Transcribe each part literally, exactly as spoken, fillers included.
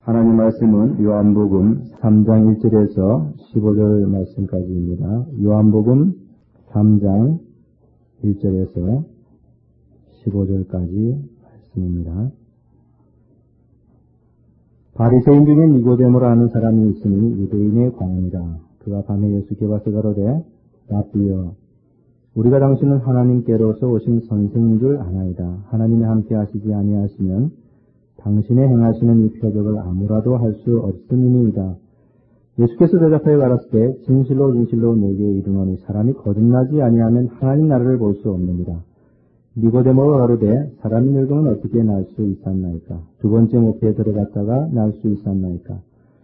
하나님 말씀은 요한복음 삼 장 일 절에서 십오 절 말씀까지입니다. 요한복음 삼 장 일 절에서 십오 절까지 말씀입니다. 바리새인 중에 니고데모라 하는 사람이 있으니 유대인의 광이라. 그가 밤에 예수께 와서 가로되 라삐여 우리가 당신은 하나님께로서 오신 선생인 줄 아나이다. 하나님이 함께 하시지 아니하시면 당신의 행하시는 이 표적을 아무라도 할 수 없음이니이다. 예수께서 대답하여 가라사대 진실로 진실로 내게 이르노니 사람이 거듭나지 아니하면 하나님 나라를 볼 수 없느니라. 니고데모가 가로되 사람이 늙으면 어떻게 날 수 있었나이까? 두 번째 목회에 들어갔다가 날 수 있었나이까?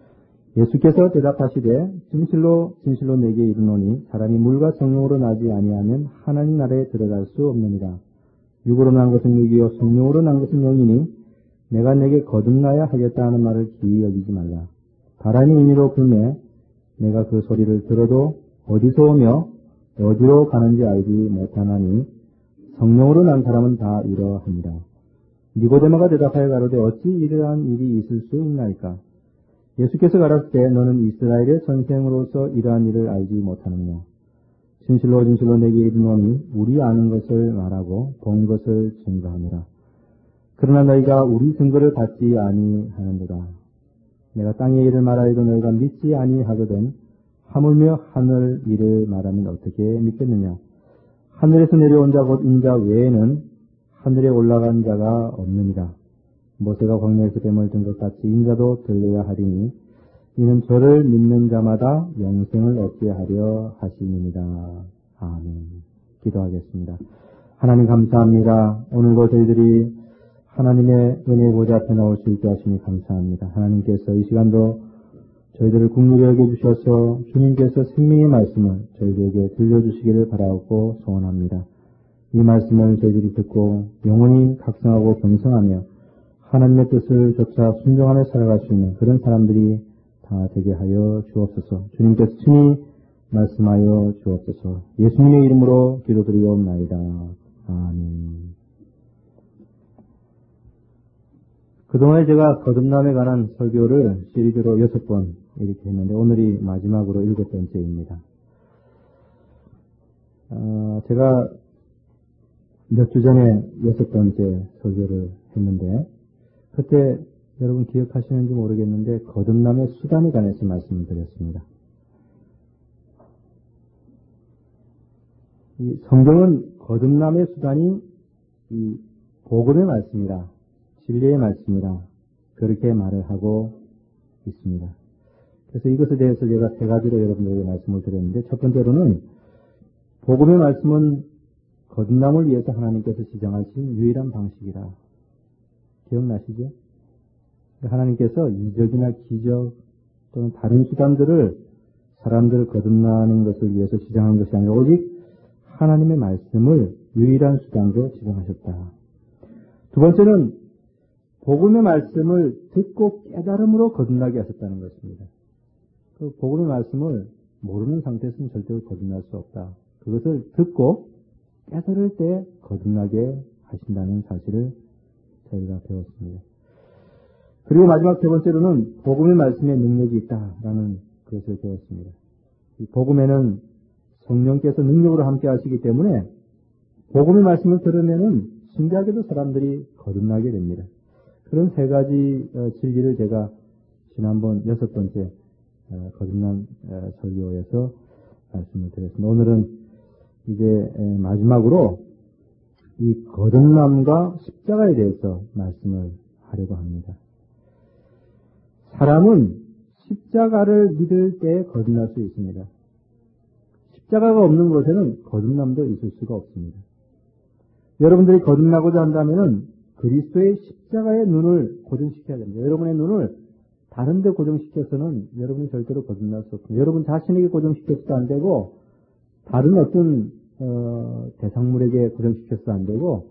예수께서 대답하시되 진실로 진실로 내게 이르노니 사람이 물과 성령으로 나지 아니하면 하나님 나라에 들어갈 수 없느니라. 육으로 난 것은 육이요 성령으로 난 것은 영이니 내가 내게 거듭나야 하겠다 하는 말을 기이 여기지 말라. 바람이 임의로 불매 내가 그 소리를 들어도 어디서 오며 어디로 가는지 알지 못하나니 성령으로 난 사람은 다 이러합니다. 니고데모가 대답하여 가로되 어찌 이러한 일이 있을 수 있나이까? 예수께서 가라사대 너는 이스라엘의 선생으로서 이러한 일을 알지 못하느냐? 진실로 진실로 내게 이르노니 우리 아는 것을 말하고 본 것을 증거하노라. 그러나 너희가 우리 증거를 받지 아니하는도다. 내가 땅의 일을 말하여도 너희가 믿지 아니하거든 하물며 하늘 일을 말하면 어떻게 믿겠느냐? 하늘에서 내려온 자 곧 인자 외에는 하늘에 올라간 자가 없느니라. 모세가 광야에서 뱀을 든 것 같이 인자도 들려야 하리니 이는 저를 믿는 자마다 영생을 얻게 하려 하심이니라. 아멘. 기도하겠습니다. 하나님 감사합니다. 오늘도 저희들이 하나님의 은혜 보좌 앞에 나올 수 있게 하시니 감사합니다. 하나님께서 이 시간도 저희들을 긍휼히 여겨주셔서 주님께서 생명의 말씀을 저희들에게 들려주시기를 바라고 소원합니다. 이 말씀을 저희들이 듣고 영원히 각성하고 경성하며 하나님의 뜻을 좇아 순종하며 살아갈 수 있는 그런 사람들이 다 되게 하여 주옵소서. 주님께서 친히 말씀하여 주옵소서. 예수님의 이름으로 기도드리옵나이다. 아멘. 그동안에 제가 거듭남에 관한 설교를 시리즈로 여섯 번 이렇게 했는데 오늘이 마지막으로 일곱 번째입니다. 어, 제가 몇 주 전에 여섯 번째 설교를 했는데 그때 여러분 기억하시는지 모르겠는데 거듭남의 수단에 관해서 말씀을 드렸습니다. 이 성경은 거듭남의 수단이 이 복음의 말씀이라 진리의 말씀이라 그렇게 말을 하고 있습니다. 그래서 이것에 대해서 제가 세 가지로 여러분들에게 말씀을 드렸는데 첫 번째로는 복음의 말씀은 거듭남을 위해서 하나님께서 지정하신 유일한 방식이라. 기억나시죠? 하나님께서 이적이나 기적 또는 다른 수단들을 사람들을 거듭나는 것을 위해서 지정한 것이 아니라 오직 하나님의 말씀을 유일한 수단으로 지정하셨다. 두 번째는 복음의 말씀을 듣고 깨달음으로 거듭나게 하셨다는 것입니다. 그 복음의 말씀을 모르는 상태에서는 절대로 거듭날 수 없다. 그것을 듣고 깨달을 때 거듭나게 하신다는 사실을 저희가 배웠습니다. 그리고 마지막 세 번째로는 복음의 말씀에 능력이 있다라는 것을 배웠습니다. 이 복음에는 성령께서 능력으로 함께 하시기 때문에 복음의 말씀을 들으면은 신기하게도 사람들이 거듭나게 됩니다. 그런 세 가지 진리를 제가 지난번 여섯 번째 거듭남 설교에서 말씀을 드렸습니다. 오늘은 이제 마지막으로 이 거듭남과 십자가에 대해서 말씀을 하려고 합니다. 사람은 십자가를 믿을 때 거듭날 수 있습니다. 십자가가 없는 곳에는 거듭남도 있을 수가 없습니다. 여러분들이 거듭나고자 한다면은 그리스도의 십자가의 눈을 고정시켜야 됩니다. 여러분의 눈을 다른 데 고정시켜서는 여러분이 절대로 거듭날 수 없습니다. 여러분 자신에게 고정시켜서도 안 되고 다른 어떤 어, 대상물에게 고정시켜서도 안 되고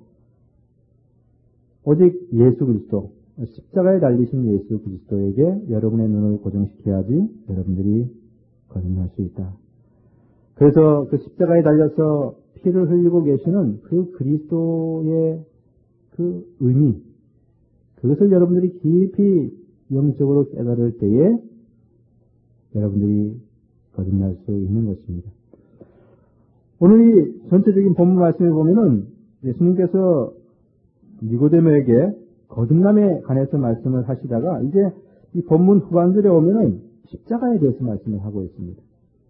오직 예수 그리스도 십자가에 달리신 예수 그리스도에게 여러분의 눈을 고정시켜야지 여러분들이 거듭날 수 있다. 그래서 그 십자가에 달려서 피를 흘리고 계시는 그 그리스도의 그 의미, 그것을 여러분들이 깊이 영적으로 깨달을 때에 여러분들이 거듭날 수 있는 것입니다. 오늘 이 전체적인 본문 말씀에 보면은 예수님께서 니고데모에게 거듭남에 관해서 말씀을 하시다가 이제 이 본문 후반절에 오면은 십자가에 대해서 말씀을 하고 있습니다.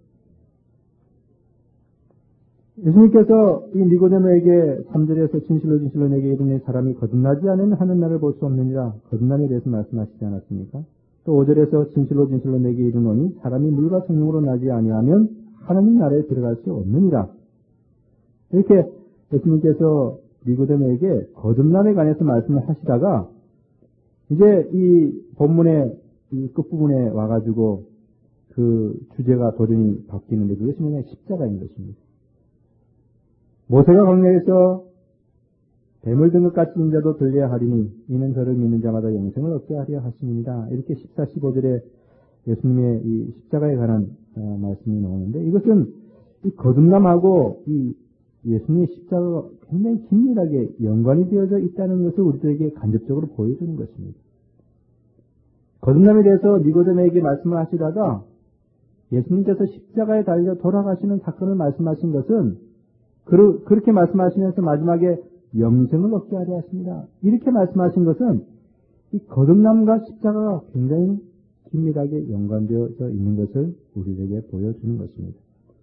예수님께서 이 니고데모에게 삼 절에서 진실로 진실로 내게 이르노니 사람이 거듭나지 않으면 하는 날을 볼 수 없느니라 거듭남에 대해서 말씀하시지 않았습니까? 또 오 절에서 진실로 진실로 내게 이르노니 사람이 물과 성령으로 나지 아니하면 하나님 나라에 들어갈 수 없느니라. 이렇게 예수님께서 니고데모에게 거듭남에 관해서 말씀을 하시다가 이제 이 본문의 이 끝부분에 와가지고 그 주제가 도전이 바뀌는데 그것이 뭐냐 십자가인 것입니다. 모세가 광야에서 뱀을 든 것 같이 인자도 들려야 하리니 이는 저를 믿는 자마다 영생을 얻게 하려 하심이니라. 이렇게 십사, 십오 절에 예수님의 이 십자가에 관한 어, 말씀이 나오는데 이것은 이 거듭남하고 이 예수님의 십자가가 굉장히 긴밀하게 연관이 되어져 있다는 것을 우리들에게 간접적으로 보여주는 것입니다. 거듭남에 대해서 니고데모에게 말씀을 하시다가 예수님께서 십자가에 달려 돌아가시는 사건을 말씀하신 것은 그, 그렇게 말씀하시면서 마지막에 영생을 얻게 하려 하십니다. 이렇게 말씀하신 것은 이 거듭남과 십자가가 굉장히 긴밀하게 연관되어져 있는 것을 우리에게 보여주는 것입니다.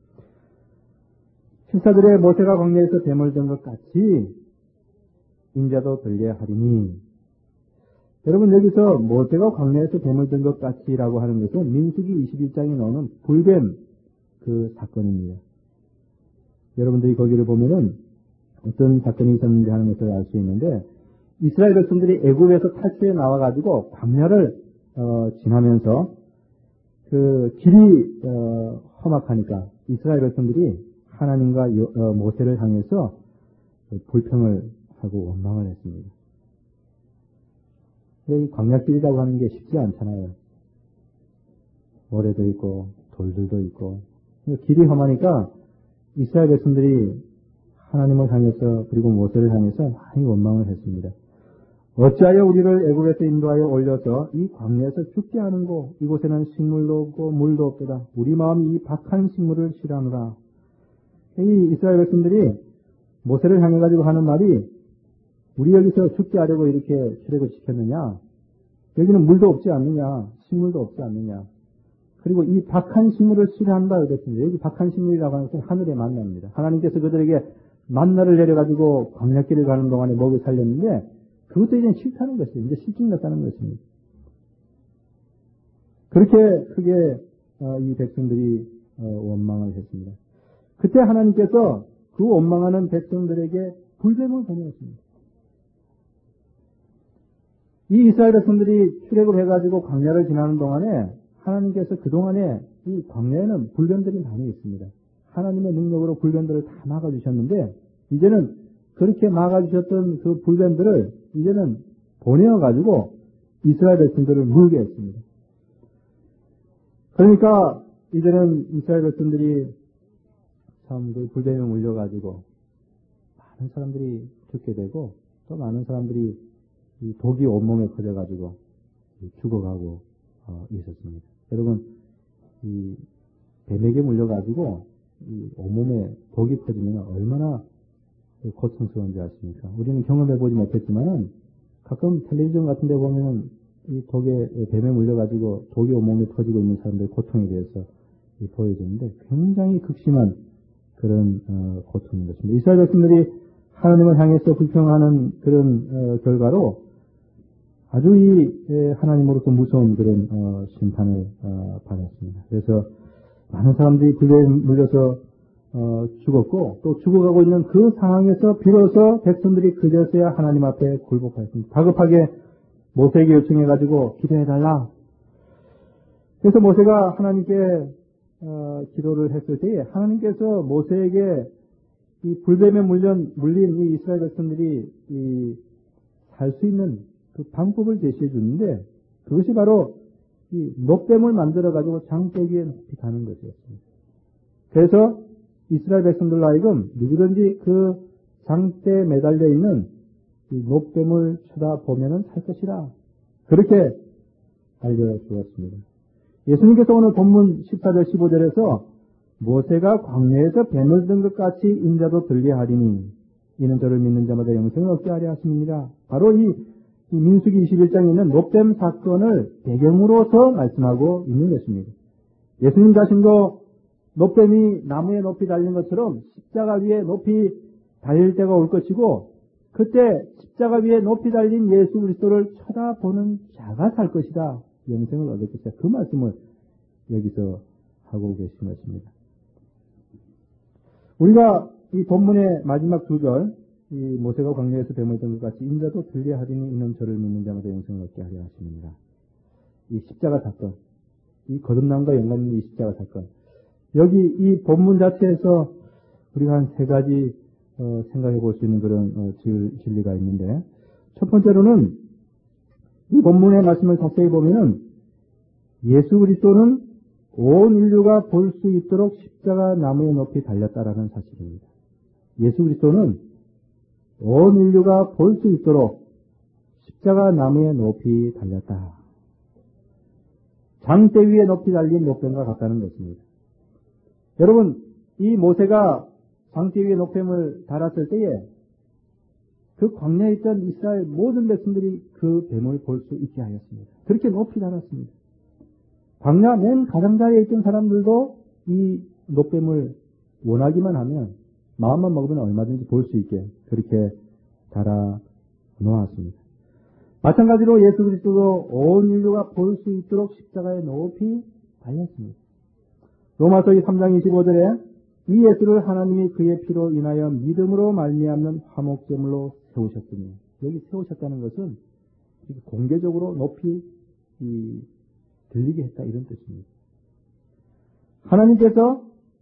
실사들의 모세가 광야에서 뱀을 든 것 같이 인자도 들려야 하리니 여러분 여기서 모세가 광야에서 뱀을 든 것 같이라고 하는 것은 민수기 이십일 장에 나오는 불뱀 그 사건입니다. 여러분들이 거기를 보면은 어떤 사건이 있었는지 하는 것을 알 수 있는데 이스라엘 백성들이 애굽에서 탈출해 나와가지고 광야를 어, 지나면서 그 길이 어, 험악하니까 이스라엘 백성들이 하나님과 여, 어, 모세를 향해서 불평을 하고 원망을 했습니다. 근데 이 광야길이라고 하는 게 쉽지 않잖아요. 모래도 있고 돌들도 있고 길이 험하니까 이스라엘 백성들이 하나님을 향해서 그리고 모세를 향해서 많이 원망을 했습니다. 어찌하여 우리를 애굽에서 인도하여 올려서 이 광야에서 죽게 하는고 이곳에는 식물도 없고 물도 없도다. 우리 마음이 이 박한 식물을 싫어하노라. 이 이스라엘 백성들이 모세를 향해 가지고 하는 말이 우리 여기서 죽게 하려고 이렇게 출애굽 시켰느냐? 여기는 물도 없지 않느냐? 식물도 없지 않느냐? 그리고 이 박한 식물을 싫어한다 그랬습니다. 여기 박한 식물이라고 하는 것은 하늘의 만나입니다. 하나님께서 그들에게 만나를 내려가지고 광야길을 가는 동안에 먹여 살렸는데 그것도 이제 싫다는 것이에요. 이제 실증 났다는 것입니다. 그렇게 크게 이 백성들이 원망을 했습니다. 그때 하나님께서 그 원망하는 백성들에게 불뱀을 보내었습니다. 이 이스라엘 백성들이 출애굽을 해가지고 광야를 지나는 동안에 하나님께서 그동안에 이 광야에는 불뱀들이 많이 있습니다. 하나님의 능력으로 불뱀들을 다 막아주셨는데 이제는 그렇게 막아주셨던 그 불뱀들을 이제는 보내어가지고 이스라엘 백성들을 물게 했습니다. 그러니까 이제는 이스라엘 백성들이 참 그 불뱀에 물려가지고 많은 사람들이 죽게 되고 또 많은 사람들이 이 독이 온몸에 퍼져가지고 죽어가고 어, 있었습니다. 여러분 이 뱀에게 물려가지고 이 온몸에 독이 퍼지면 얼마나 고통스러운지 아십니까? 우리는 경험해보지 못했지만은 가끔 텔레비전 같은 데 보면은 이 독에, 뱀에 물려가지고 독이 온몸에 퍼지고 있는 사람들의 고통에 대해서 보여지는데 굉장히 극심한 그런, 어, 고통인 것입니다. 이스라엘 백성들이 하나님을 향해서 불평하는 그런, 어, 결과로 아주 이, 에, 하나님으로서 무서운 그런, 어, 심판을, 어, 받았습니다. 그래서 많은 사람들이 불에 물려서 어, 죽었고 또 죽어가고 있는 그 상황에서 비로소 백성들이 그제서야 하나님 앞에 굴복하였습니다. 다급하게 모세에게 요청해가지고 기도해달라. 그래서 모세가 하나님께 어, 기도를 했을 때에 하나님께서 모세에게 이 불뱀에 물린, 물린 이 이스라엘 백성들이 살 수 있는 그 방법을 제시해 주는데 그것이 바로 이 놋뱀을 만들어가지고 장대기에 높이 가는 것이었습니다. 그래서 이스라엘 백성들로 하여금 누구든지 그 장대에 매달려 있는 이 놋뱀을 쳐다보면은 살 것이라. 그렇게 알려주었습니다. 예수님께서 오늘 본문 십사 절 십오 절에서 모세가 광야에서 뱀을 든 것 같이 인자도 들리하리니 이는 저를 믿는 자마다 영생을 얻게 하려 하심이니라. 바로 이, 이 민수기 이십일 장에 있는 노뱀 사건을 배경으로서 말씀하고 있는 것입니다. 예수님 자신도 노뱀이 나무에 높이 달린 것처럼 십자가 위에 높이 달릴 때가 올 것이고 그때 십자가 위에 높이 달린 예수 그리스도를 쳐다보는 자가 살 것이다. 영생을 얻을 것이다. 그 말씀을 여기서 하고 계신 것입니다. 우리가 이 본문의 마지막 두 절, 이 모세가 광야에서 뱀을 든 것 같이 인자도 들리하리니 이는 저를 믿는 자마다 영생을 얻게 하려 하십니다. 이 십자가 사건, 이 거듭남과 연관 있는 이 십자가 사건, 여기 이 본문 자체에서 우리가 한 세 가지 어, 생각해 볼 수 있는 그런 어, 진리가 있는데, 첫 번째로는 이 본문의 말씀을 자세히 보면은 예수 그리스도는 온 인류가 볼 수 있도록 십자가 나무에 높이 달렸다라는 사실입니다. 예수 그리스도는 온 인류가 볼 수 있도록 십자가 나무에 높이 달렸다. 장대 위에 높이 달린 노뱀과 같다는 것입니다. 여러분, 이 모세가 장대 위에 노뱀을 달았을 때에 그 광야에 있던 이스라엘 모든 백성들이 그 뱀을 볼 수 있게 하였습니다. 그렇게 높이 달았습니다. 광야 맨 가장자리에 있던 사람들도 이 노뱀을 원하기만 하면 마음만 먹으면 얼마든지 볼 수 있게 그렇게 달아 놓았습니다. 마찬가지로 예수 그리스도도 온 인류가 볼 수 있도록 십자가에 높이 달렸습니다. 로마서 삼 장 이십오 절에 이 예수를 하나님이 그의 피로 인하여 믿음으로 말미암는 화목제물로 세우셨으니, 여기 세우셨다는 것은 공개적으로 높이 이 들리게 했다 이런 뜻입니다. 하나님께서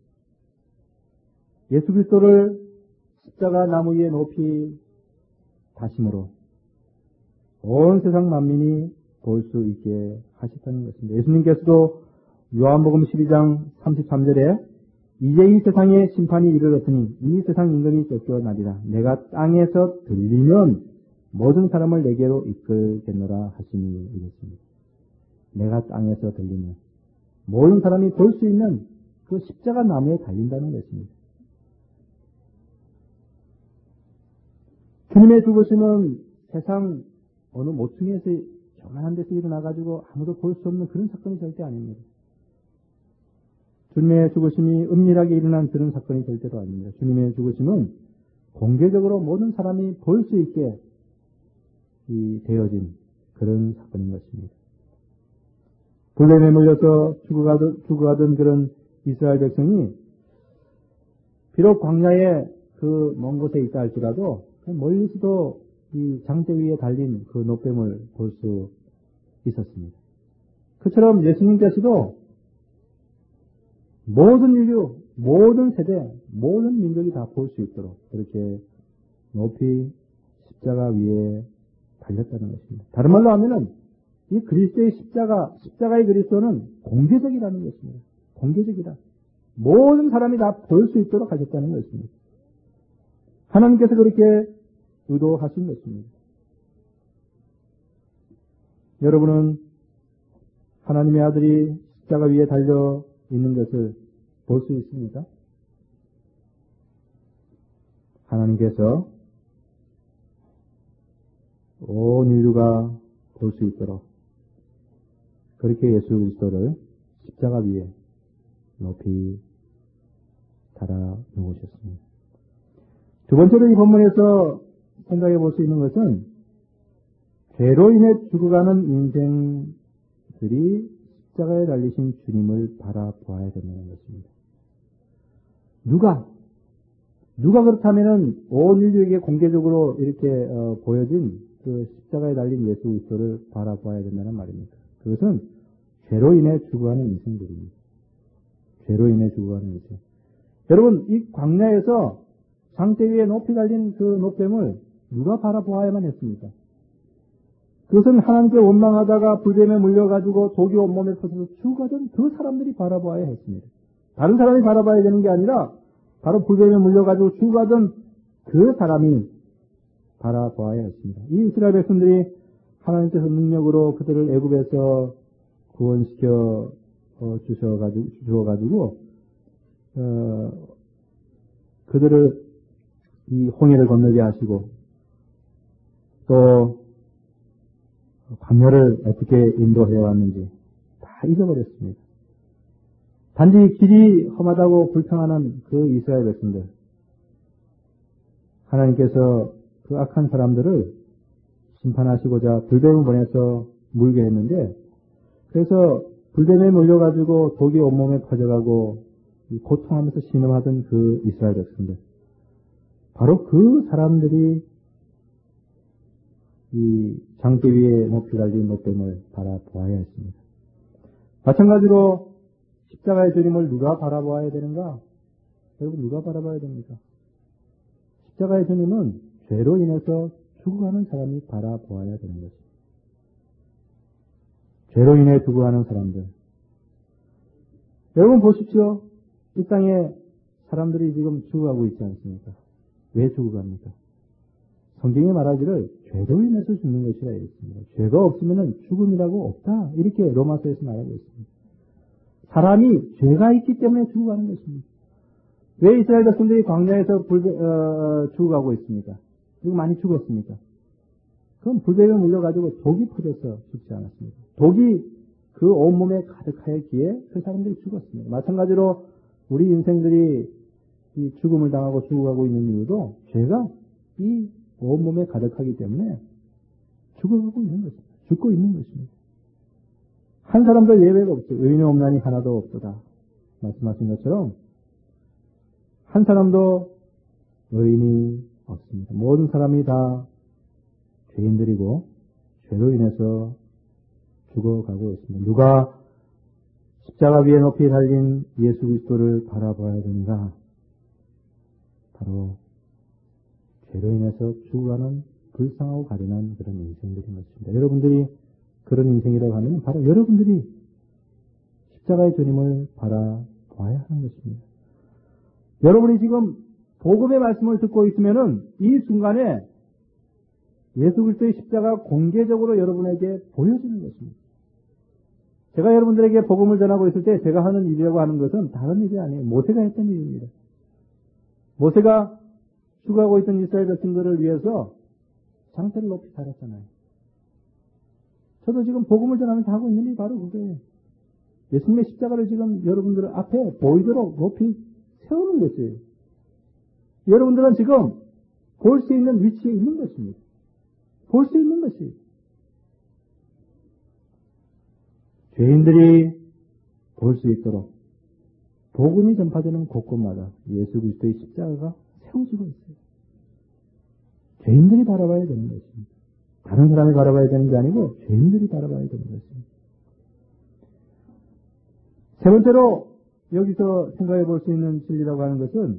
예수 그리스도를 십자가 나무 위에 높이 다심으로 온 세상 만민이 볼 수 있게 하셨다는 것입니다. 예수님께서도 요한복음 십이 장 삼십삼 절에 이제 이 세상에 심판이 이르렀으니 이 세상 임금이 쫓겨나리라. 내가 땅에서 들리면 모든 사람을 내게로 이끌겠노라 하시니 이랬습니다. 내가 땅에서 들리면 모든 사람이 볼 수 있는 그 십자가 나무에 달린다는 것입니다. 주님의 죽으심은 세상 어느 모퉁이에서 조만한 데서 일어나가지고 아무도 볼 수 없는 그런 사건이 절대 아닙니다. 주님의 죽으심이 은밀하게 일어난 그런 사건이 절대로 아닙니다. 주님의 죽으심은 공개적으로 모든 사람이 볼 수 있게 이 되어진 그런 사건인 것입니다. 불뱀에 물려서 죽어가던, 죽어가던 그런 이스라엘 백성이 비록 광야에 그 먼 곳에 있다 할지라도 멀리서도 이 장대 위에 달린 그 노뱀을 볼 수 있었습니다. 그처럼 예수님께서도 모든 인류, 모든 세대, 모든 민족이 다 볼 수 있도록 그렇게 높이 십자가 위에 달렸다는 것입니다. 다른 말로 하면은 이 그리스도의 십자가, 십자가의 그리스도는 공개적이라는 것입니다. 공개적이다. 모든 사람이 다 볼 수 있도록 하셨다는 것입니다. 하나님께서 그렇게 의도하신 것입니다. 여러분은 하나님의 아들이 십자가 위에 달려 있는 것을 볼 수 있습니까? 하나님께서 온 인류가 볼 수 있도록 그렇게 예수 그리스도를 십자가 위에 높이 달아 놓으셨습니다. 두 번째로 이 본문에서 생각해 볼 수 있는 것은 죄로 인해 죽어가는 인생들이 십자가에 달리신 주님을 바라보아야 된다는 것입니다. 누가 누가 그렇다면은 온 인류에게 공개적으로 이렇게 어, 보여진 그 십자가에 달린 예수 그리스도를 바라보아야 된다는 말입니다. 그것은 죄로 인해 죽어가는 인생들입니다. 죄로 인해 죽어가는 인생. 여러분, 이 광야에서 장대 위에 높이 달린 그 노뱀을 누가 바라보아야만 했습니까? 그것은 하나님께 원망하다가 불뱀에 물려가지고 독이 온몸에 퍼져서 죽어가던 그 사람들이 바라보아야 했습니다. 다른 사람이 바라봐야 되는 게 아니라 바로 불뱀에 물려가지고 죽어가던 그 사람이 바라보아야 했습니다. 이 이스라엘 백성들이 하나님께서 능력으로 그들을 애굽에서 구원시켜 어, 주셔가지고, 주셔가지고, 어, 그들을 이 홍해를 건너게 하시고, 또, 광야를 어떻게 인도해 왔는지 다 잊어버렸습니다. 단지 길이 험하다고 불평하는 그 이스라엘 백성들, 하나님께서 그 악한 사람들을 심판하시고자 불뱀을 보내서 물게 했는데, 그래서 불뱀에 물려가지고 독이 온몸에 퍼져가고 고통하면서 신음하던 그 이스라엘 백성들, 바로 그 사람들이 이 장대 위에 높이 달린 못뱀을 바라보아야 했습니다. 마찬가지로 십자가의 주님을 누가 바라보아야 되는가? 여러분, 누가 바라봐야 됩니까? 십자가의 주님은 죄로 인해서 죽어가는 사람이 바라보아야 되는 것입니다. 죄로 인해 죽어가는 사람들. 여러분 보십시오. 이 땅에 사람들이 지금 죽어가고 있지 않습니까? 왜 죽어갑니까? 성경이 말하기를 죄로 인해서 죽는 것이라 했습니다. 죄가 없으면 죽음이라고 없다. 이렇게 로마서에서 말하고 있습니다. 사람이 죄가 있기 때문에 죽어가는 것입니다. 왜 이스라엘 백성들이 광야에서 불, 어, 죽어가고 있습니까? 지금 많이 죽었습니까? 그건 불뱀에 물려가지고 독이 퍼져서 죽지 않았습니다. 독이 그 온몸에 가득하였기에 그 사람들이 죽었습니다. 마찬가지로 우리 인생들이 이 죽음을 당하고 죽어가고 있는 이유도 죄가 이 온몸에 가득하기 때문에 죽어가고 있는 것입니다. 죽고 있는 것입니다. 한 사람도 예외가 없어요. 의인이 없나니 하나도 없도다. 말씀하신 것처럼 한 사람도 의인이 없습니다. 모든 사람이 다 죄인들이고 죄로 인해서 죽어가고 있습니다. 누가 십자가 위에 높이 달린 예수 그리스도를 바라봐야 되는가? 바로 죄로 인해서 죽어가는 불쌍하고 가련한 그런 인생들인 것입니다. 여러분들이 그런 인생이라고 하면 바로 여러분들이 십자가의 주님을 바라봐야 하는 것입니다. 여러분이 지금 복음의 말씀을 듣고 있으면은 이 순간에 예수 그리스도의 십자가 공개적으로 여러분에게 보여지는 것입니다. 제가 여러분들에게 복음을 전하고 있을 때 제가 하는 일이라고 하는 것은 다른 일이 아니에요. 모세가 했던 일입니다. 모세가 죽어가고 있던 이스라엘 백성들을 위해서 장대를 높이 달았잖아요. 저도 지금 복음을 전하면서 하고 있는 일이 바로 그거예요. 예수님의 십자가를 지금 여러분들 앞에 보이도록 높이 세우는 것이에요. 여러분들은 지금 볼 수 있는 위치에 있는 것입니다. 볼 수 있는 것이. 죄인들이 볼 수 있도록 복음이 전파되는 곳곳마다 예수 그리스도의 십자가가 세워지고 있어요. 죄인들이 바라봐야 되는 것입니다. 다른 사람이 바라봐야 되는 게 아니고 죄인들이 바라봐야 되는 것입니다. 세 번째로 여기서 생각해 볼 수 있는 진리라고 하는 것은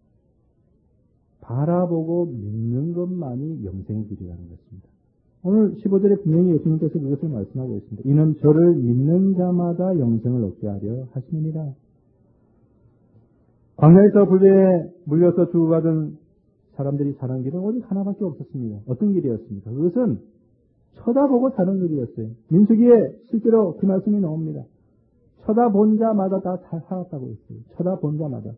바라보고 믿는 것만이 영생의 길이라는 것입니다. 오늘 십오 절에 분명히 예수님께서 그것을 말씀하고 있습니다. 이는 저를 믿는 자마다 영생을 얻게 하려 하심이니라. 광야에서 불뱀에 물려서 죽어가던 사람들이 사는 길은 오직 하나밖에 없었습니다. 어떤 길이었습니까? 그것은 쳐다보고 사는 길이었어요. 민수기에 실제로 그 말씀이 나옵니다. 쳐다본 자마다 다 살았다고 했어요. 쳐다본 자마다.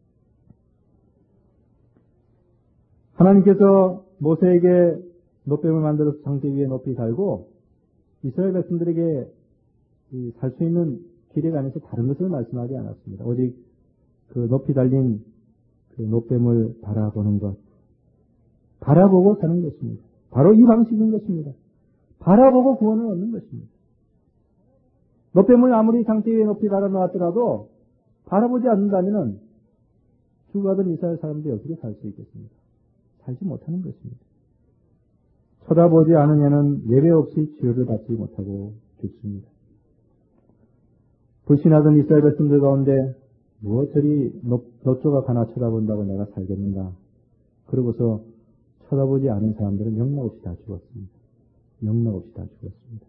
하나님께서 모세에게 놋뱀을 만들어서 장대 위에 높이 달고 이스라엘 백성들에게 살 수 있는 길에 관해서 다른 것을 말씀하지 않았습니다. 오직 그 높이 달린 그 놋뱀을 바라보는 것, 바라보고 사는 것입니다. 바로 이 방식인 것입니다. 바라보고 구원을 얻는 것입니다. 놋뱀을 아무리 장대 위에 높이 달아놓았더라도 바라보지 않는다면 죽어가던 이스라엘 사람들이 어떻게 살 수 있겠습니까? 살지 못하는 것입니다. 쳐다보지 않으면 예배 없이 치료를 받지 못하고 죽습니다. 불신하던 이스라엘 백성들 가운데 무엇 저리 너조각 하나 쳐다본다고 내가 살겠는가? 그러고서 쳐다보지 않은 사람들은 영락 없이 다 죽었습니다. 영락 없이 다 죽었습니다.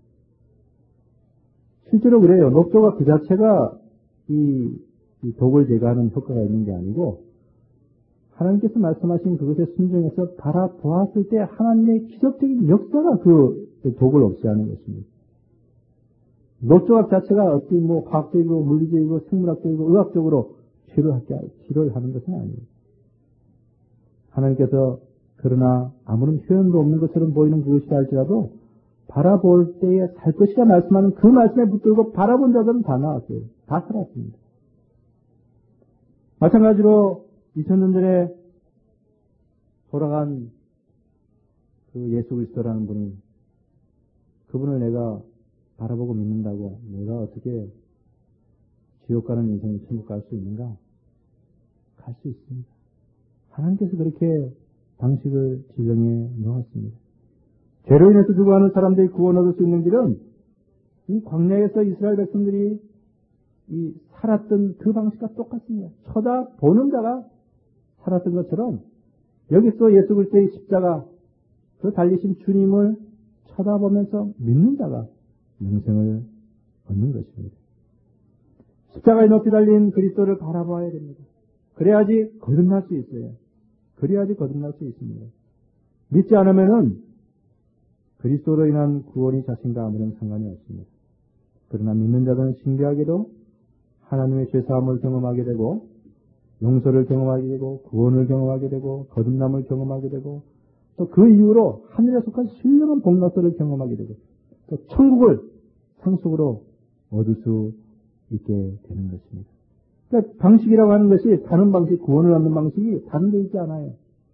실제로 그래요. 녹조각 그 자체가 이, 이 독을 제거하는 효과가 있는 게 아니고 하나님께서 말씀하신 그것에 순종해서 바라보았을 때 하나님의 기적적인 역사가 그 독을 없애하는 것입니다. 노조학 자체가 어떻게 뭐 과학적이고 물리적이고 생물학적이고 의학적으로 치료를, 치료를 하는 것은 아니에요. 하나님께서 그러나 아무런 표현도 없는 것처럼 보이는 그것이라 할지라도 바라볼 때에 살 것이라 말씀하는 그 말씀에 붙들고 바라본 자들은 다 나왔어요. 다 살았습니다. 마찬가지로 이천 년 전에 돌아간 그 예수 그리스도라는 분이 그분을 내가 바라보고 믿는다고 내가 어떻게 지옥 가는 인생이 천국 갈 수 있는가? 갈 수 있습니다. 하나님께서 그렇게 방식을 지정해 놓았습니다. 죄로 인해서 죽어가는 사람들이 구원 얻을 수 있는 길은 이 광야에서 이스라엘 백성들이 이 살았던 그 방식과 똑같습니다. 쳐다보는 자가 살았던 것처럼 여기서 예수 그리스도의 십자가 그 달리신 주님을 쳐다보면서 믿는 자가 영생을 얻는 것입니다. 십자가에 높이 달린 그리스도를 바라봐야 됩니다. 그래야지 거듭날 수 있어요. 그래야지 거듭날 수 있습니다. 믿지 않으면은 그리스도로 인한 구원이 자신과 아무런 상관이 없습니다. 그러나 믿는 자들은 신기하게도 하나님의 죄사함을 경험하게 되고 용서를 경험하게 되고 구원을 경험하게 되고 거듭남을 경험하게 되고 또 그 이후로 하늘에 속한 신령한 복락들을 경험하게 되고 또 천국을 상속으로 얻을 수 있게 되는 것입니다. 그러니까 방식이라고 하는 것이 다른 방식, 구원을 얻는 방식이 다른 데 있지 않아요.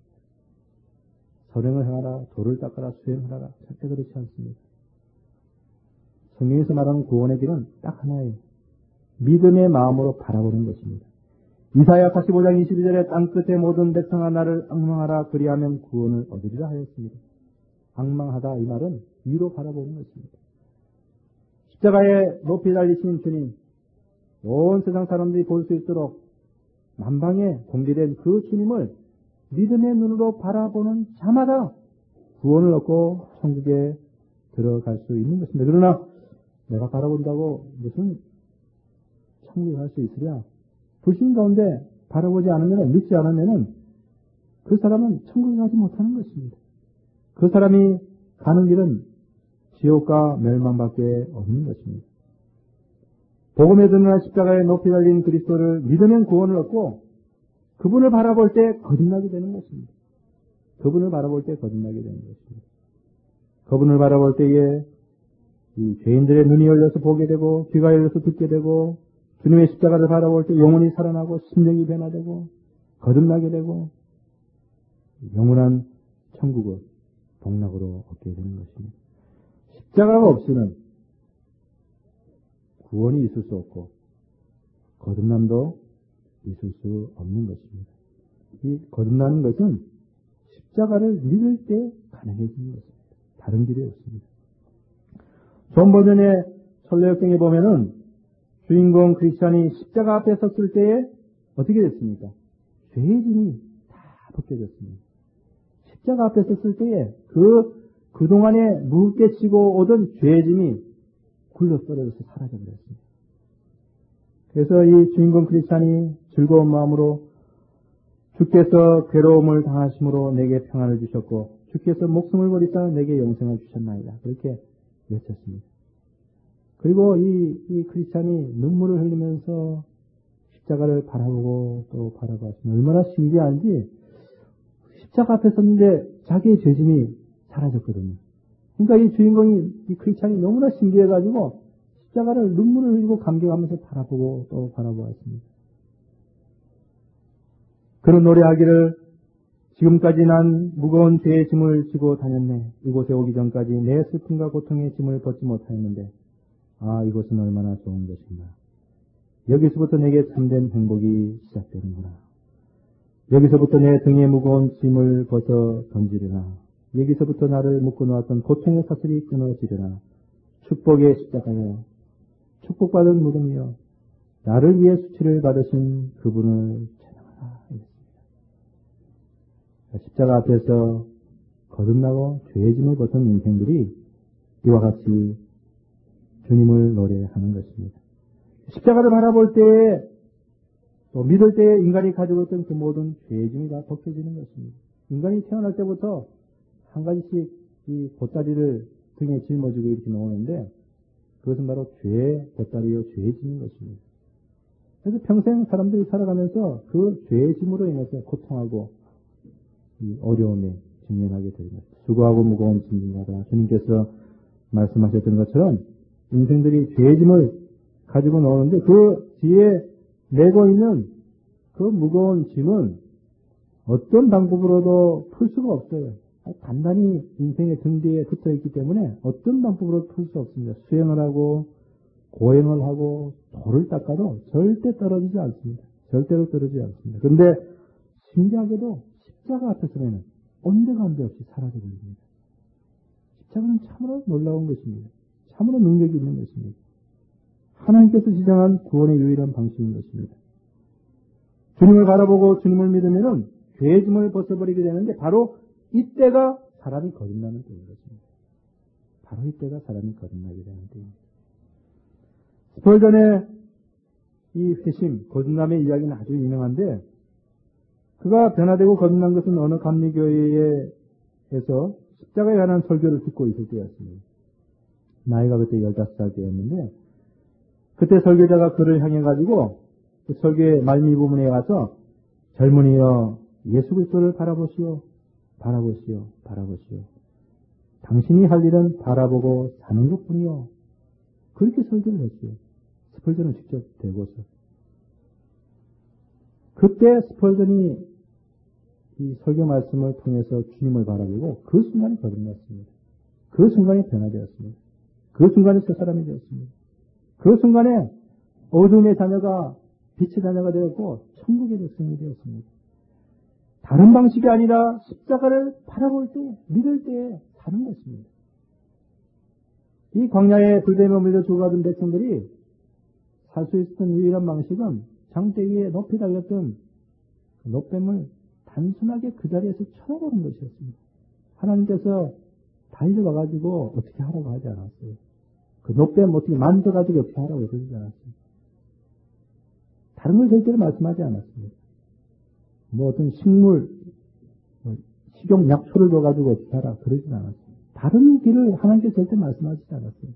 선행을 행하라, 도를 닦아라, 수행하라. 절대 그렇지 않습니다. 성경에서 말하는 구원의 길은 딱 하나예요. 믿음의 마음으로 바라보는 것입니다. 이사야 사십오 장 이십이 절에 땅끝의 모든 백성아 나를 앙망하라 그리하면 구원을 얻으리라 하였습니다. 앙망하다 이 말은 위로 바라보는 것입니다. 십자가에 높이 달리신 주님, 온 세상 사람들이 볼 수 있도록 만방에 공개된 그 주님을 믿음의 눈으로 바라보는 자마다 구원을 얻고 천국에 들어갈 수 있는 것입니다. 그러나 내가 바라본다고 무슨 천국에 갈 수 있으랴? 불신 가운데 바라보지 않으면, 믿지 않으면 그 사람은 천국에 가지 못하는 것입니다. 그 사람이 가는 길은 지옥과 멸망밖에 없는 것입니다. 복음에 드러난 십자가에 높이 달린 그리스도를 믿으면 구원을 얻고 그분을 바라볼 때 거듭나게 되는 것입니다. 그분을 바라볼 때 거듭나게 되는 것입니다. 그분을 바라볼 때에 이 죄인들의 눈이 열려서 보게 되고 귀가 열려서 듣게 되고 주님의 십자가를 바라볼 때 영혼이 살아나고 심령이 변화되고 거듭나게 되고 영원한 천국을 복락으로 얻게 되는 것입니다. 십자가가 없이는 구원이 있을 수 없고 거듭남도 있을 수 없는 것입니다. 이 거듭나는 것은 십자가를 믿을 때 가능해지는 것입니다. 다른 길이 없습니다. 존 버전의 설례역경에 보면은 주인공 크리스찬이 십자가 앞에 섰을 때에 어떻게 됐습니까? 죄의 짐이 다 벗겨졌습니다. 십자가 앞에 섰을 때에 그 그동안에 무겁게 지고 오던 죄의 짐이 굴러 떨어져서 사라져버렸습니다. 그래서 이 주인공 크리스찬이 즐거운 마음으로 주께서 괴로움을 당하심으로 내게 평안을 주셨고 주께서 목숨을 버리사 내게 영생을 주셨나이다. 그렇게 외쳤습니다. 그리고 이, 이 크리스찬이 눈물을 흘리면서 십자가를 바라보고 또 바라봤습니다. 얼마나 신기한지 십자가 앞에 섰는데 자기의 죄짐이 사라졌거든요. 그러니까 이 주인공이, 이 크리스찬이 너무나 신기해가지고 십자가를 눈물을 흘리고 감격하면서 바라보고 또 바라보았습니다. 그런 노래하기를 지금까지 난 무거운 죄의 짐을 지고 다녔네. 이곳에 오기 전까지 내 슬픔과 고통의 짐을 벗지 못하였는데 아 이곳은 얼마나 좋은 것인가. 여기서부터 내게 참된 행복이 시작되는구나. 여기서부터 내 등에 무거운 짐을 벗어 던지려나. 여기서부터 나를 묶어 놓았던 고통의 사슬이 끊어지려나. 축복의 십자가여 축복받은 무덤이여 나를 위해 수치를 받으신 그분을 찬양하라. 십자가 앞에서 거듭나고 죄의 짐을 벗은 인생들이 이와 같이 주님을 노래하는 것입니다. 십자가를 바라볼 때에 또 믿을 때에 인간이 가지고 있던 그 모든 죄의 짐이 다 벗겨지는 것입니다. 인간이 태어날 때부터 한 가지씩 이 보따리를 등에 짊어지고 이렇게 나오는데 그것은 바로 죄의 보따리요, 죄의 짐인 것입니다. 그래서 평생 사람들이 살아가면서 그 죄의 짐으로 인해서 고통하고 이 어려움에 직면하게 됩니다. 수고하고 무거운 짐이다. 주님께서 말씀하셨던 것처럼 인생들이 죄의 짐을 가지고 나오는데 그 뒤에 내고 있는 그 무거운 짐은 어떤 방법으로도 풀 수가 없어요. 단단히 인생의 등 뒤에 붙어 있기 때문에 어떤 방법으로도 풀 수 없습니다. 수행을 하고 고행을 하고 돌을 닦아도 절대 떨어지지 않습니다. 절대로 떨어지지 않습니다. 그런데 신기하게도 십자가 앞에서는 온데간데 없이 사라져버립니다. 십자가는 참으로 놀라운 것입니다. 참으로 능력이 있는 것입니다. 하나님께서 지정한 구원의 유일한 방식인 것입니다. 주님을 바라보고 주님을 믿으면은 죄의 짐을 벗어버리게 되는데 바로 이때가 사람이 거듭나는 때인 것입니다. 바로 이때가 사람이 거듭나게 되는 때입니다. 스펄전의 이 회심, 거듭남의 이야기는 아주 유명한데 그가 변화되고 거듭난 것은 어느 감리교회에서 십자가에 관한 설교를 듣고 있을 때였습니다. 나이가 그때 열다섯 살 때였는데 그때 설교자가 그를 향해 가지고 그 설교의 말미 부분에 가서 젊은이여 예수 그리스도를 바라보시오. 바라보시오. 바라보시오. 당신이 할 일은 바라보고 사는 것뿐이요. 그렇게 설교를 했어요. 스펄전은 직접 대고서. 그때 스펄전이 이 설교 말씀을 통해서 주님을 바라보고 그 순간에 거듭났습니다. 그 순간에 변화되었습니다. 그 순간에 새 사람이 되었습니다. 그 순간에 어둠의 자녀가 빛의 자녀가 되었고 천국의 백성이 되었습니다. 다른 방식이 아니라 십자가를 바라볼 때, 믿을 때 사는 것입니다. 이 광야에 불뱀에 물려 죽어가던 백성들이 살 수 있었던 유일한 방식은 장대기에 높이 달렸던 놋뱀을 단순하게 그 자리에서 쳐다보는 것이었습니다. 하나님께서 달려와가지고 어떻게 하라고 하지 않았어요. 그 놋뱀 어떻게 만져가지고 어떻게 하라고 그러지 않았어요. 다른 걸 절대로 말씀하지 않았습니다. 뭐 어떤 식물, 식용 약초를 줘가지고 어떻게 하라 그러지 않았어요. 다른 길을 하나님께서 절대 말씀하시지 않았어요.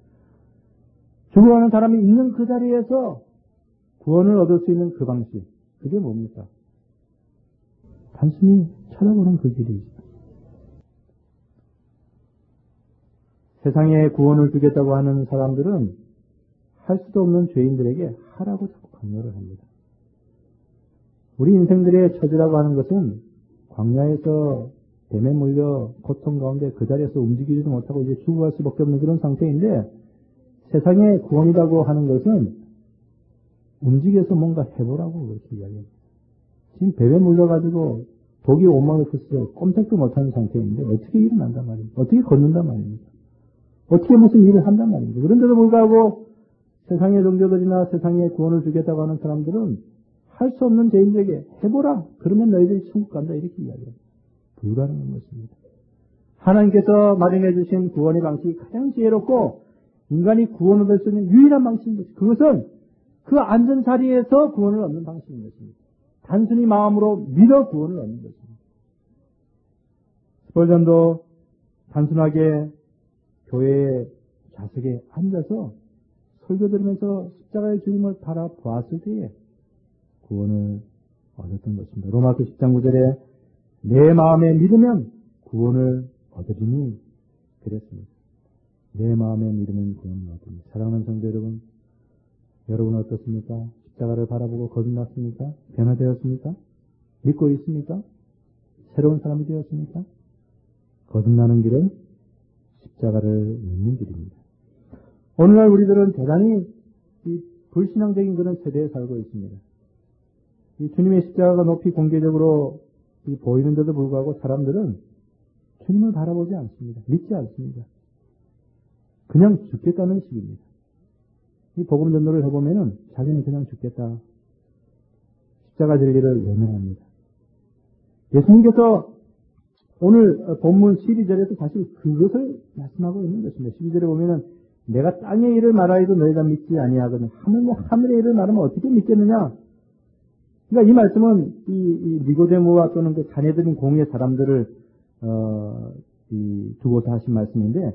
죽어가는 사람이 있는 그 자리에서 구원을 얻을 수 있는 그 방식, 그게 뭡니까? 단순히 쳐다보는 그 길이죠. 세상에 구원을 주겠다고 하는 사람들은 할 수도 없는 죄인들에게 하라고 자꾸 강요를 합니다. 우리 인생들의 처지라고 하는 것은 광야에서 뱀에 물려 고통 가운데 그 자리에서 움직이지도 못하고 이제 죽어갈 수밖에 없는 그런 상태인데 세상의 구원이라고 하는 것은 움직여서 뭔가 해보라고 그렇게 이야기합니다. 지금 뱀에 물려가지고 독이 온몸에 붙어서 꼼짝도 못하는 상태인데 어떻게 일어난단 말입니까? 어떻게 걷는단 말입니까? 어떻게 무슨 일을 한단 말입니까? 그런데도 불구하고 세상의 종교들이나 세상에 구원을 주겠다고 하는 사람들은 할 수 없는 죄인들에게 해보라. 그러면 너희들이 천국 간다. 이렇게 이야기합니다. 불가능한 것입니다. 하나님께서 마련해 주신 구원의 방식이 가장 지혜롭고 인간이 구원을 얻을 수 있는 유일한 방식인 것입니다. 그것은 그 앉은 자리에서 구원을 얻는 방식인 것입니다. 단순히 마음으로 믿어 구원을 얻는 것입니다. 스펄전도 단순하게 교회의 좌석에 앉아서 설교 들으면서 십자가의 주님을 바라보았을 때에 구원을 얻었던 것입니다. 로마서 십 장 구 절에 내 마음에 믿으면 구원을 얻으리니 그랬습니다. 내 마음에 믿으면 구원을 얻으리니. 사랑하는 성도 여러분, 여러분은 어떻습니까? 십자가를 바라보고 거듭났습니까? 변화되었습니까? 믿고 있습니까? 새로운 사람이 되었습니까? 거듭나는 길은 십자가를 믿는 길입니다. 오늘날 우리들은 대단히 이 불신앙적인 그런 세대에 살고 있습니다. 이 주님의 십자가가 높이 공개적으로 보이는데도 불구하고 사람들은 주님을 바라보지 않습니다. 믿지 않습니다. 그냥 죽겠다는 식입니다. 이 복음 전도를 해보면은 자기는 그냥 죽겠다. 십자가 진리를 외면합니다. 예수님께서 오늘 본문 십이 절에서 사실 그것을 말씀하고 있는 것입니다. 십이 절에 보면은 내가 땅의 일을 말하여도 너희가 믿지 아니하거든 하늘, 하늘의 일을 말하면 어떻게 믿겠느냐? 그러니까 이 말씀은 이, 이 니고데모와 또는 그 자녀들인 공의 사람들을 어, 이, 두고서 하신 말씀인데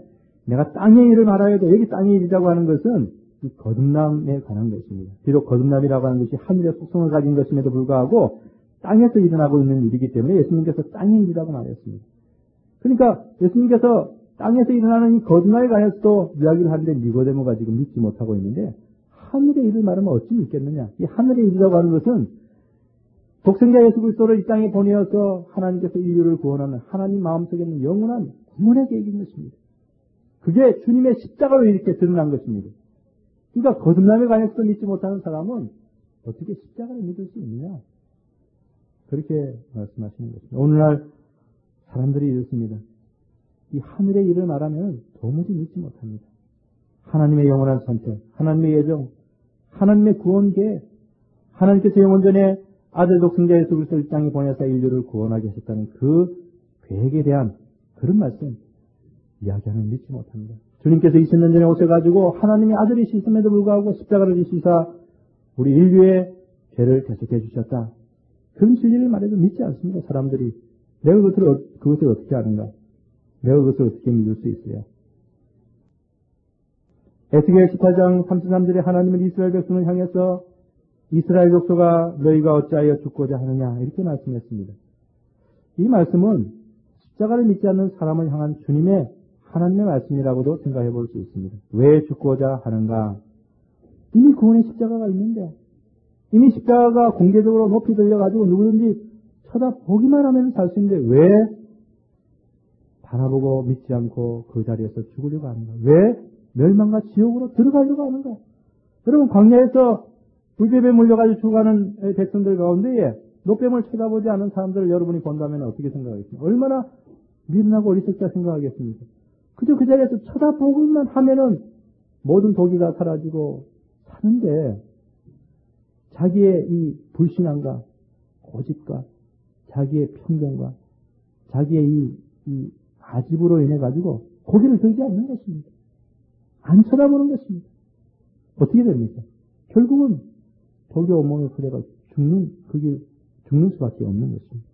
내가 땅의 일을 말아야 돼. 여기 땅의 일이라고 하는 것은 이 거듭남에 관한 것입니다. 비록 거듭남이라고 하는 것이 하늘의 속성을 가진 것임에도 불구하고 땅에서 일어나고 있는 일이기 때문에 예수님께서 땅의 일이라고 말했습니다. 그러니까 예수님께서 땅에서 일어나는 이 거듭남에 관해서도 이야기를 하는데 니고데모가 지금 믿지 못하고 있는데 하늘의 일을 말하면 어찌 믿겠느냐. 이 하늘의 일이라고 하는 것은 독생자 예수 그리스도를 이 땅에 보내어서 하나님께서 인류를 구원하는 하나님 마음속에 있는 영원한 구원의 계획인 것입니다. 그게 주님의 십자가로 이렇게 드러난 것입니다. 그러니까 거듭남에 관해서도 믿지 못하는 사람은 어떻게 십자가를 믿을 수 있느냐. 그렇게 말씀하시는 것입니다. 오늘날 사람들이 이렇습니다. 이 하늘의 일을 말하면 도무지 믿지 못합니다. 하나님의 영원한 선택, 하나님의 예정, 하나님의 구원 계획, 하나님께서 영원전에 아들 독생자 예수 그리스도를 이 땅에 보내서 인류를 구원하게 하셨다는 그 계획에 대한 그런 말씀 이야기하면 믿지 못합니다. 주님께서 이천 년 전에 오셔가지고 하나님의 아들이시음에도 불구하고 십자가를 지시사 우리 인류의 죄를 대속해 주셨다. 그런 진리를 말해도 믿지 않습니다. 사람들이. 내가 그것을, 그것을 어떻게 아는가? 내가 그것을 어떻게 믿을 수 있어요? 에스겔 십팔 장 삼십삼 절에 하나님은 이스라엘 백성을 향해서 이스라엘 족속아 너희가 어찌하여 죽고자 하느냐 이렇게 말씀했습니다. 이 말씀은 십자가를 믿지 않는 사람을 향한 주님의 하나님의 말씀이라고도 생각해 볼 수 있습니다. 왜 죽고자 하는가? 이미 구원의 십자가가 있는데 이미 십자가가 공개적으로 높이 들려가지고 누구든지 쳐다보기만 하면 살 수 있는데 왜 바라보고 믿지 않고 그 자리에서 죽으려고 하는가? 왜 멸망과 지옥으로 들어가려고 하는가? 여러분 광야에서 불뱀에 물려가지고 죽어가는 백성들 가운데에 노뱀을 쳐다보지 않은 사람들을 여러분이 본다면 어떻게 생각하겠습니까? 얼마나 미련하고 어리석다 생각하겠습니까? 그저 그 자리에서 쳐다보기만 하면은 모든 도기가 사라지고 사는데 자기의 이 불신앙과 고집과 자기의 편견과 자기의 이, 이 아집으로 인해 가지고 고개를 들지 않는 것입니다. 안 쳐다보는 것입니다. 어떻게 됩니까? 결국은 독의 온몸에 그대가 죽는 그게 죽는 수밖에 없는 것입니다.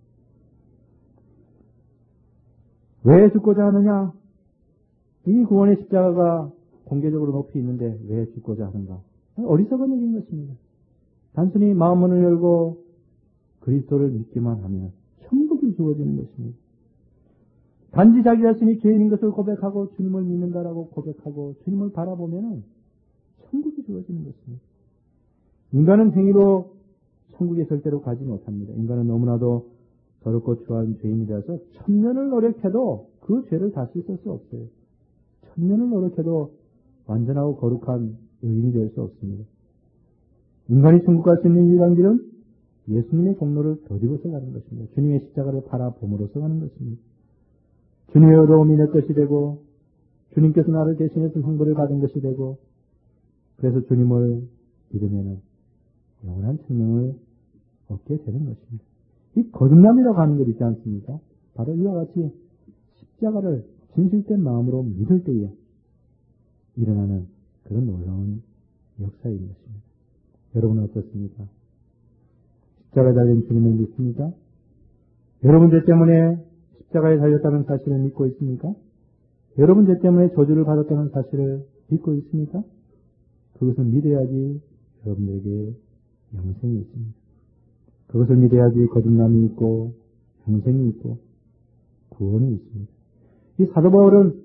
왜 죽고자 하느냐? 이 구원의 십자가가 공개적으로 높이 있는데 왜 죽고자 하는가? 어리석은 얘기인 것입니다. 단순히 마음문을 열고 그리스도를 믿기만 하면 천국이 주어지는 것입니다. 단지 자기 자신이 죄인인 것을 고백하고 주님을 믿는다라고 고백하고 주님을 바라보면 천국이 주어지는 것입니다. 인간은 행위로 천국에 절대로 가지 못합니다. 인간은 너무나도 더럽고 추한 죄인이라서 천년을 노력해도 그 죄를 다 씻을 수 없어요. 천년을 노력해도 완전하고 거룩한 의인이 될 수 없습니다. 인간이 천국 갈 수 있는 유일한 길은 예수님의 공로를 더디고서 가는 것입니다. 주님의 십자가를 바라봄으로써 가는 것입니다. 주님의 의로움이 내 것이 되고 주님께서 나를 대신해서 형벌을 받은 것이 되고 그래서 주님을 믿으면 영원한 생명을 얻게 되는 것입니다. 이 거듭남이라고 하는 것 있지 않습니까? 바로 이와 같이 십자가를 진실된 마음으로 믿을 때에 일어나는 그런 놀라운 역사인 것입니다. 여러분은 어떻습니까? 십자가에 달린 주님을 믿습니까? 여러분 죄 때문에 십자가에 달렸다는 사실을 믿고 있습니까? 여러분 죄 때문에 저주를 받았다는 사실을 믿고 있습니까? 그것을 믿어야지 여러분들에게 영생이 있습니다. 그것을 믿어야지 거듭남이 있고 영생이 있고 구원이 있습니다. 이 사도 바울은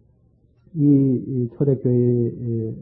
이 초대교회의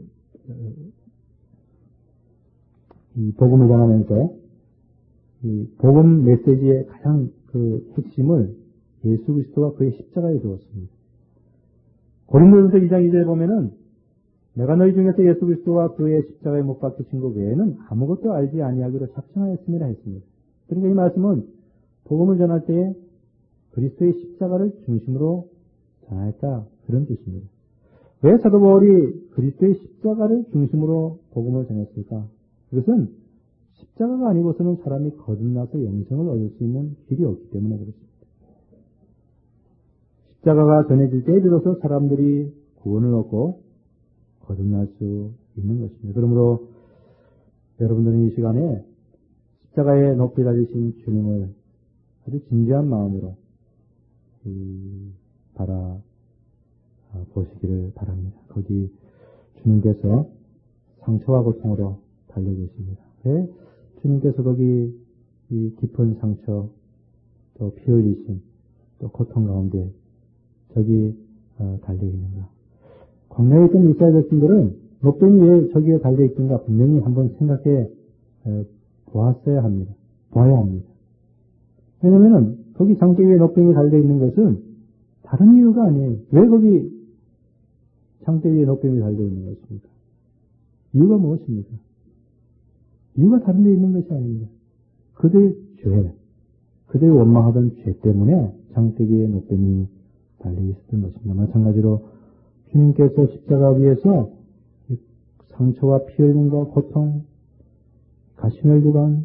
이 복음을 전하면서 이 복음 메시지의 가장 그 핵심을 예수 그리스도와 그의 십자가에 두었습니다. 고린도전서 이 장 이 절에 보면은 내가 너희 중에서 예수 그리스도와 그의 십자가에 못 박히신 것 외에는 아무것도 알지 아니하기로 작정하였음이라 했습니다. 그러니까 이 말씀은 복음을 전할 때에 그리스도의 십자가를 중심으로 전하였다 그런 뜻입니다. 왜 사도 바울이 그리스도의 십자가를 중심으로 복음을 전했을까? 그것은 십자가가 아니고서는 사람이 거듭나서 영생을 얻을 수 있는 길이 없기 때문에 그렇습니다. 십자가가 전해질 때에 비로소 사람들이 구원을 얻고 거듭날 수 있는 것입니다. 그러므로 여러분들은 이 시간에 십자가에 높이 달리신 주님을 아주 진지한 마음으로 바라보시기 보시기를 바랍니다. 거기 주님께서 상처와 고통으로 달려 계십니다. 왜? 주님께서 거기 이 깊은 상처, 또 피 흘리심, 또 고통 가운데 저기 달려 있는가? 광야에 있던 이스라엘 백성들은 목동이 왜 저기에 달려 있던가 분명히 한번 생각해 보았어야 합니다. 보아야 합니다. 왜냐면은 거기 장대 위에 녹병이 달려 있는 것은 다른 이유가 아니에요. 왜 거기 장대 위에 녹병이 달려 있는 것입니까? 이유가 무엇입니까? 이유가 다른 데 있는 것이 아닙니다. 그들의 죄, 그들이 원망하던 죄 때문에 장대 위에 녹병이 달려 있었던 것입니다. 마찬가지로 주님께서 십자가 위에서 상처와 피 흘림과 고통, 가시멸두간,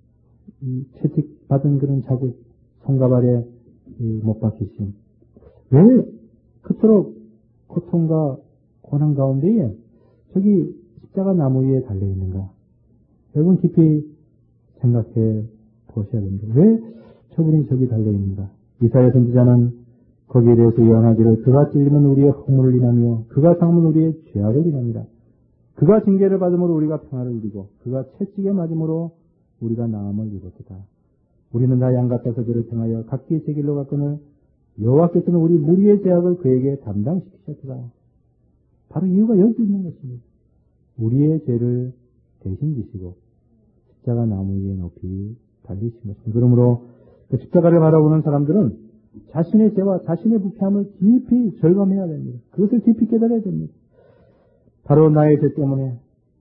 채찍받은 그런 자국, 손과 발에 못 박히심. 왜 그토록 고통과 고난 가운데에 저기 십자가 나무 위에 달려있는가? 여러분 깊이 생각해 보셔야 됩니다. 왜 저분이 저기 달려있는가? 이사야 선지자는 거기에 대해서 예언하기를 그가 찔리면 우리의 허물을 인하며 그가 상하면 우리의 죄악을 인합니다. 그가 징계를 받음으로 우리가 평화를 누리고 그가 채찍에 맞음으로 우리가 나음을 입었다. 우리는 다 양 같아서 그를 평하여 각기 제 길로 갔거늘 여호와께서는 우리 무리의 죄악을 그에게 담당시키셨다. 바로 이유가 여기 있는 것입니다. 우리의 죄를 대신 지시고 십자가 나무 위에 높이 달리신 것입니다. 그러므로 그 십자가를 바라보는 사람들은 자신의 죄와 자신의 부패함을 깊이 절감해야 됩니다. 그것을 깊이 깨달아야 됩니다. 바로 나의 죄 때문에,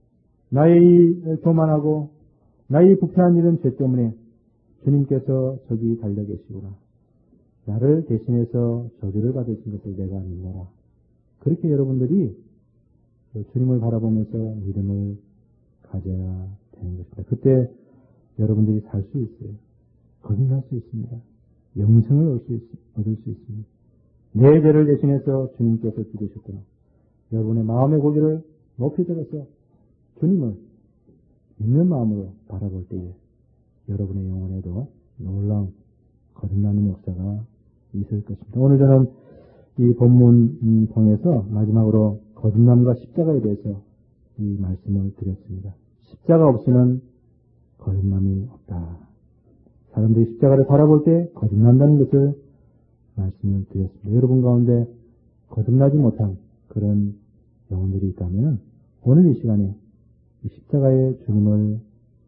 나의 교만하고 나의 부패한 이런 죄 때문에 주님께서 저기 달려 계시구나. 나를 대신해서 저주를 받으신 것을 내가 믿노라. 그렇게 여러분들이 주님을 바라보면서 믿음을 가져야 되는 것입니다. 그때 여러분들이 살 수 있어요. 거듭날 수 있습니다. 영생을 얻을 수, 있, 얻을 수 있습니다. 내 죄를 대신해서 주님께서 죽으셨구나. 여러분의 마음의 고개를 높이 들어서 주님을 믿는 마음으로 바라볼 때에 여러분의 영혼에도 놀라운 거듭나는 역사가 있을 것입니다. 오늘 저는 이 본문 통해서 마지막으로 거듭남과 십자가에 대해서 이 말씀을 드렸습니다. 십자가 없이는 거듭남이 없다. 사람들이 십자가를 바라볼 때 거듭난다는 것을 말씀을 드렸습니다. 여러분 가운데 거듭나지 못한 그런 영혼들이 있다면 오늘 이 시간에 이 십자가의 주님을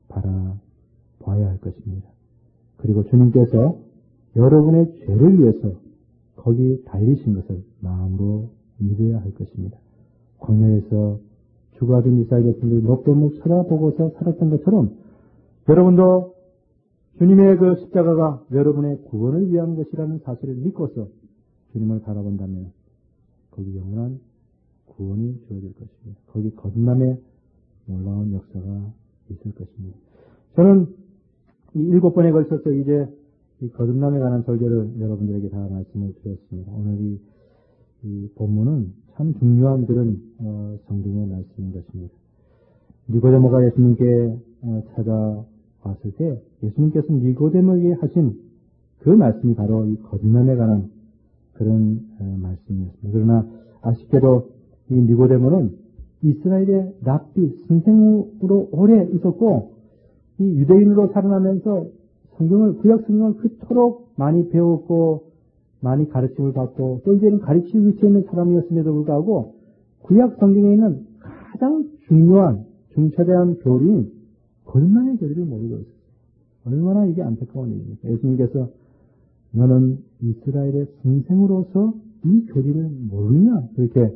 바라봐야 할 것입니다. 그리고 주님께서 여러분의 죄를 위해서 거기 달리신 것을 마음으로 믿어야 할 것입니다. 광야에서 죽어든 이스라엘 백성들이 높도록 쳐다보고서 살았던 것처럼 여러분도 주님의 그 십자가가 여러분의 구원을 위한 것이라는 사실을 믿고서 주님을 바라본다면 거기 영원한 구원이 주어질 것입니다. 거기 거듭남의 놀라운 역사가 있을 것입니다. 저는 이 일곱 번에 걸쳐서 이제 이 거듭남에 관한 설교를 여러분들에게 다 말씀을 드렸습니다. 오늘 이, 이 본문은 참 중요한 그런 어, 성경의 말씀인 것입니다. 니고데모가 예수님께 어, 찾아왔을 때 예수님께서 니고데모에게 하신 그 말씀이 바로 이 거듭남에 관한 그런 어, 말씀이었습니다. 그러나 아쉽게도 이 니고데모는 이스라엘의 랍비, 선생으로 오래 있었고 이 유대인으로 살아나면서 성경을, 구약 성경을 그토록 많이 배웠고 많이 가르침을 받고 또 이제는 가르칠 위치에 있는 사람이었음에도 불구하고 구약 성경에 있는 가장 중요한 중차대한 교리인 거듭남의 교리를 모르고 있어요. 얼마나 이게 안타까운 일입니까? 예수님께서 너는 이스라엘의 선생으로서 이 교리를 모르냐? 그렇게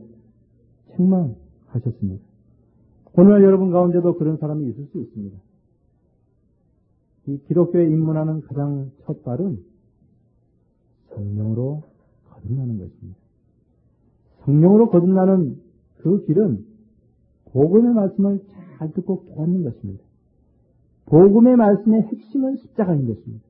책망하셨습니다. 오늘날 여러분 가운데도 그런 사람이 있을 수 있습니다. 이 기독교에 입문하는 가장 첫 발은 성령으로 거듭나는 것입니다. 성령으로 거듭나는 그 길은 복음의 말씀을 잘 듣고 깨닫는 것입니다. 복음의 말씀의 핵심은 십자가인 것입니다.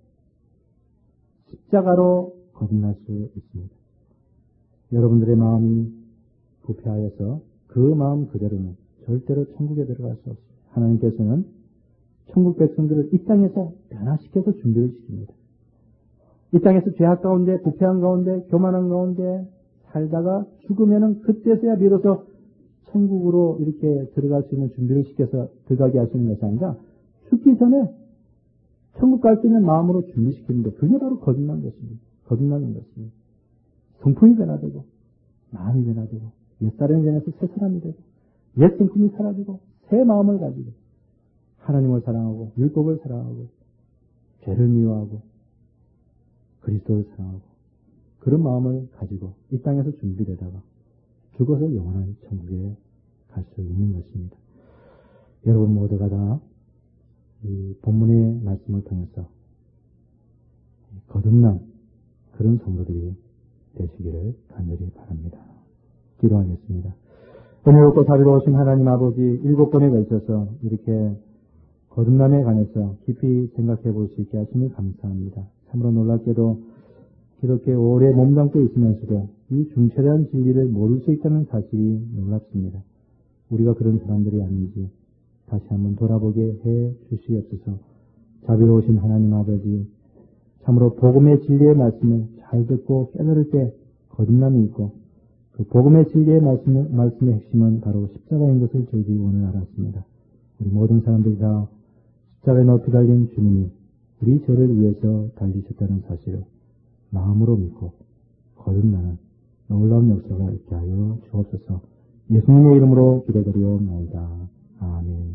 십자가로 거듭날 수 있습니다. 여러분들의 마음이 부패하여서 그 마음 그대로는 절대로 천국에 들어갈 수 없습니다. 하나님께서는 천국 백성들을 이 땅에서 변화시켜서 준비를 시킵니다. 이 땅에서 죄악 가운데, 부패한 가운데, 교만한 가운데 살다가 죽으면은 그때서야 비로소 천국으로 이렇게 들어갈 수 있는 준비를 시켜서 들어가게 하시는 것이 아니라 죽기 전에 천국 갈 수 있는 마음으로 준비시키는데 그게 바로 거듭난 것입니다. 거듭나는 것입니다. 성품이 변화되고 마음이 변화되고 옛사람이 변해서 새 사람이 되고 옛 성품이 사라지고 새 마음을 가지고 하나님을 사랑하고 율법을 사랑하고 죄를 미워하고 그리스도를 사랑하고 그런 마음을 가지고 이 땅에서 준비되다가 죽어서 영원한 천국에 갈 수 있는 것입니다. 여러분 모두가 다 이 본문의 말씀을 통해서 거듭난 그런 성도들이 되시기를 간절히 바랍니다. 기도하겠습니다. 은혜롭고 자비로우신 하나님 아버지 일곱 번에 걸쳐서 이렇게 거듭남에 관해서 깊이 생각해 볼 수 있게 하시니 감사합니다. 참으로 놀랍게도 기독교에 오래 몸담고 있으면서도 이 중차대한 진리를 모를 수 있다는 사실이 놀랍습니다. 우리가 그런 사람들이 아닌지 다시 한번 돌아보게 해 주시옵소서. 자비로우신 하나님 아버지, 참으로 복음의 진리의 말씀을 잘 듣고 깨달을 때 거듭남이 있고 그 복음의 진리의 말씀, 말씀의 핵심은 바로 십자가인 것을 저희들이 오늘 알았습니다. 우리 모든 사람들이 다 십자가에 높이 달린 주님이 우리 죄를 위해서 달리셨다는 사실을 마음으로 믿고 거듭나는 놀라운 역사가 있게 하여 주옵소서. 예수님의 이름으로 기도드리옵나이다. 아멘.